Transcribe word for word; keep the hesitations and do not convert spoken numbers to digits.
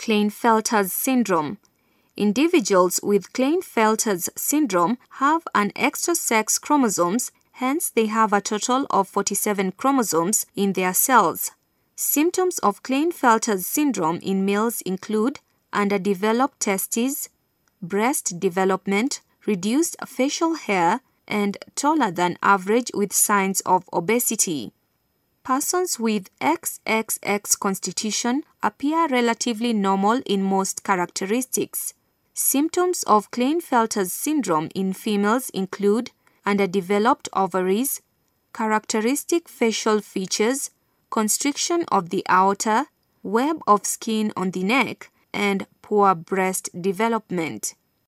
Klinefelter's syndrome. Individuals with Klinefelter's syndrome have an extra sex chromosomes, hence they have a total of forty-seven chromosomes in their cells. Symptoms of Klinefelter's syndrome in males include underdeveloped testes, breast development, reduced facial hair, and taller than average with signs of obesity. Persons with X X X constitution appear relatively normal in most characteristics. Symptoms of Klinefelter's syndrome in females include underdeveloped ovaries, characteristic facial features, constriction of the aorta, web of skin on the neck, and poor breast development.